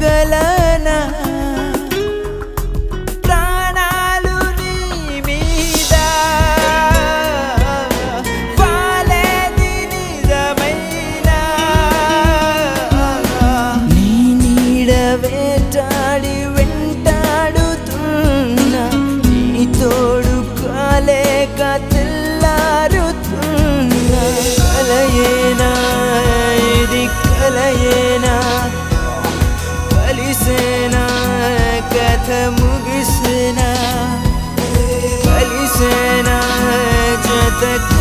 చెప్పగలనా ప్రాణాలు నీ మీద వాలేది నిజమైనా నీ నీడ వేటాడి వెంటాడుతున్నా నీ తోడు కాలేక తెల్లారుతున్నా కలయేనా ఇది కలయేనా కలిసేనా కథ ముగిసేనా కలిసేనా జత